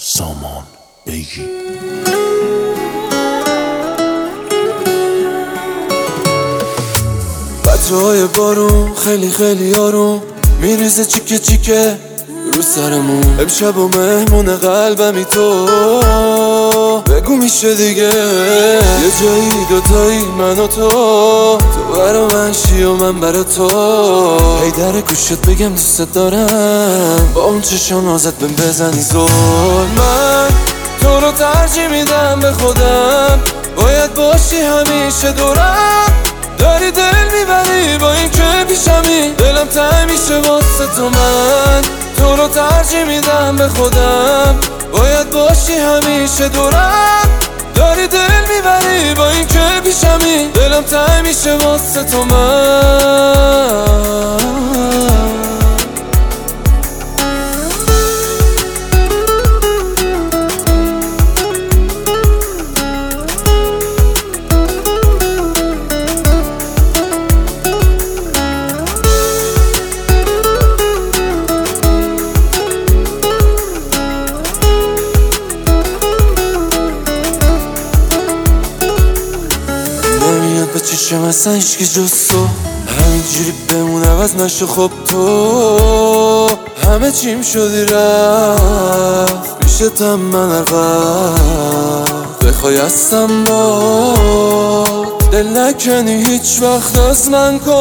سامان بگی قطره‌های بارون خیلی خیلی آروم میریزه چیکه چیکه رو سرمون. امشب و مهمون قلبمی تو بگو میشه دیگه یه جایی دوتایی من و تو برا من شی و من برا تو. هی در گوشت بگم دوست دارم با اون چشم ازت بهم بزنی زور. من تو رو ترجیح میدم به خودم، باید باشی همیشه دورم. داری دل میبری با این که پیشمی، دلم تنگ میشه واسه تو. من تو رو ترجیح میدم به خودم، باید باشی همیشه دورم. داری دل میبری با این که پیشمی، دلم تنگ میشه واسه تو. من به چشم اصلا هیچکی جز تو، همینجوری بمون عوض نشو. خب تو همه چیم شدی رفت پیشتم، من هر وقت بخوای هستم با دل نکنی هیچ وقت از من کش.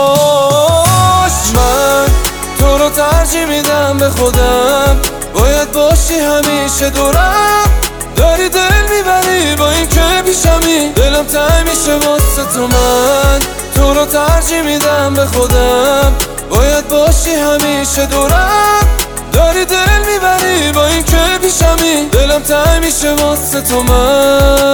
من تو رو ترجیح میدم به خودم، باید باشی همیشه دورم. داری دل میبری با این که پیشمی، دلم تنگ میشه واسه تو. من تو رو ترجیح میدم به خودم، باید باشی همیشه دورم. داری دل میبری با این که پیشمی، دلم تنگ میشه واسه تو. من